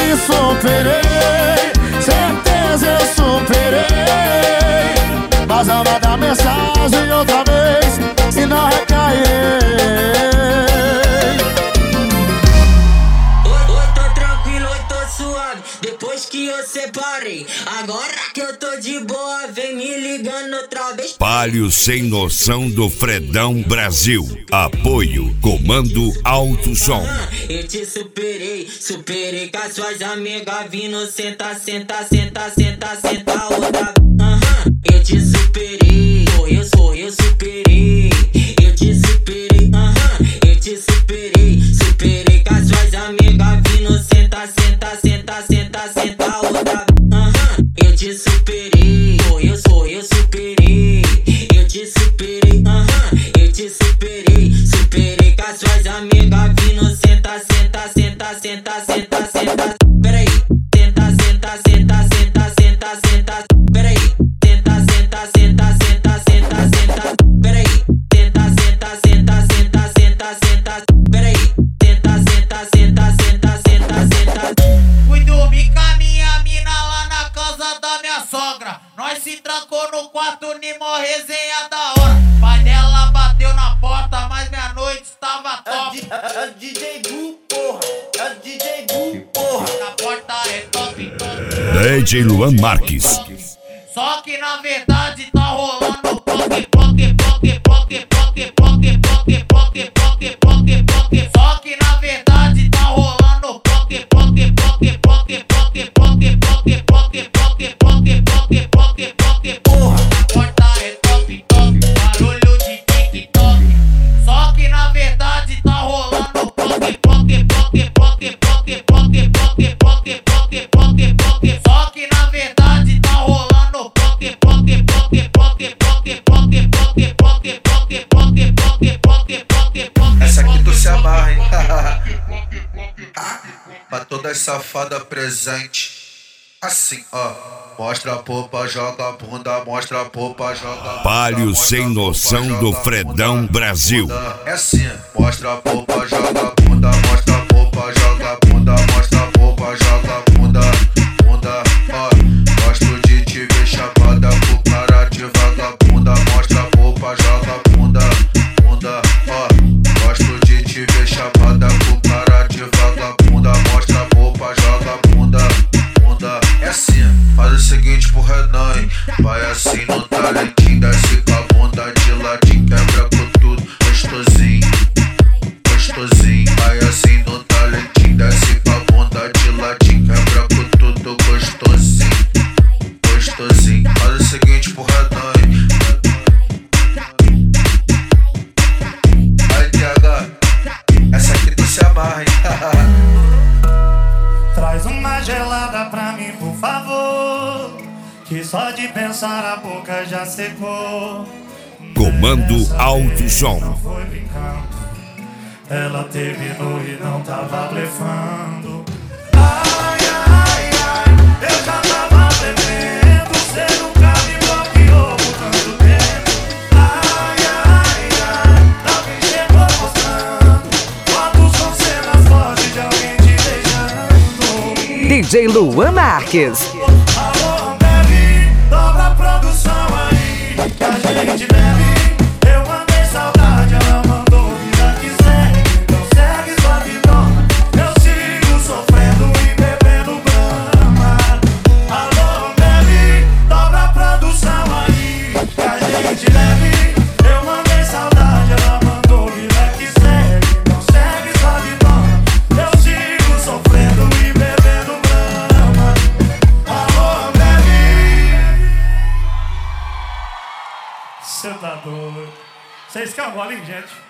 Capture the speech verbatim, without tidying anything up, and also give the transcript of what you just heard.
me superei, certeza eu superei. Mas não vai dar mensagem outra vez, senão recairei. Oi, oi, tô tranquilo, oi, tô suave. Depois que eu separei, agora que eu tô de boa, vem me ligando outra vez. Palio Sem Noção do Fredão Brasil. Apoio Comando Alto Som. Eu te superei, superei com as suas amigas vindo. Senta, senta, senta, senta, senta outra. Aham, eu te superei, eu sou, eu superei. Eu te superei, aham, eu te superei. Superei com as suas amigas vindo. Senta, senta, senta, senta, senta outra. Aham, eu te superei, eu sou, eu superei. Eu te superei, aham, eu te superei. Superei com as suas amigas vindo. Senta, senta, senta, senta, senta, senta. Peraí, senta, senta, senta, senta, senta, senta. Peraí, senta, senta, senta, senta, senta, senta. Peraí, senta, senta, senta, senta, senta, senta. Peraí, senta, senta, senta, senta, senta, senta. Fui dormir com a minha mina lá na casa da minha sogra. Nós se trancou no quarto, nimo resenha da hora. Pai dela bateu na porta, mas minha noite estava top. É D J Gu, porra, é D J Gu, porra. Na porta é top, top. D J Luan Marques. Só que na verdade tá rolando poque, poque, poque, poque, poque, poque, poque, poque, poque, poque, poque. Só que na verdade tá rolando poque, poque, poque, poque, poque, poque, poque, poque, poque, poque, poque, poque, poque. Porra, a porta é top, top, barulho de TikTok. Só que na verdade tá rolando poque, poque, poque, poque, poque, poque, poque, poque, poque, poque, poque. Só que na verdade tá rolando poque, poque, poque, poque, poque, poque, poque, poque, poque, poque, poque, poque, poque, poque. Essa aqui tu se amarra, hein? Pra todas safadas presente. Assim, ó. Mostra a popa, joga a bunda, mostra a popa, joga a bunda. Palio Sem Noção do Fredão Brasil. É assim, mostra a popa, joga a bunda, mostra a popa, joga a bunda, mostra a popa, joga a bunda, bunda, ó. Gosto de te ver chapada com cara de vagabunda, mostra a popa, joga a bunda, bunda, ó. Gosto de te ver chapada com cara de vagabunda, mostra a popa, joga a bunda, bunda. É assim, faz o seguinte pro Renan, hein? Vai assim no talentinho, desce com a bunda de ladinho, quebra com tudo, gostosinho, gostosinho. Vai assim no talentinho, desce com a bunda de ladinho, quebra com tudo, gostosinho, gostosinho. Faz o seguinte pro Renan, hein? Aí, T H, essa aqui tu se amarra, hein? Traz uma gelada pra mim, por favor, que só de pensar a boca já secou. Comando Alto Som. Não foi brincando, ela terminou e não tava blefando. Ai, ai, ai, eu já tava bebendo, cê nunca me bloqueou por tanto tempo. Ai, ai, ai, alguém chegou mostrando fotos com cenas fortes de alguém te beijando. D J Luan Marques. Alô, Ambev, dobra a produção aí, que a gente bebe. Eu mandei saudade, ela mandou vida que segue. Então segue sua vidona, eu sigo sofrendo e bebendo brama. Alô, Ambev, dobra a produção aí, que a gente bebe. Eu mandei saudade, ela mandou vida que segue. Então segue sua vidona, eu sigo sofrendo e bebendo brama. Alô, Ambev. Cê tá doido. Vocês querem um golinho, gente?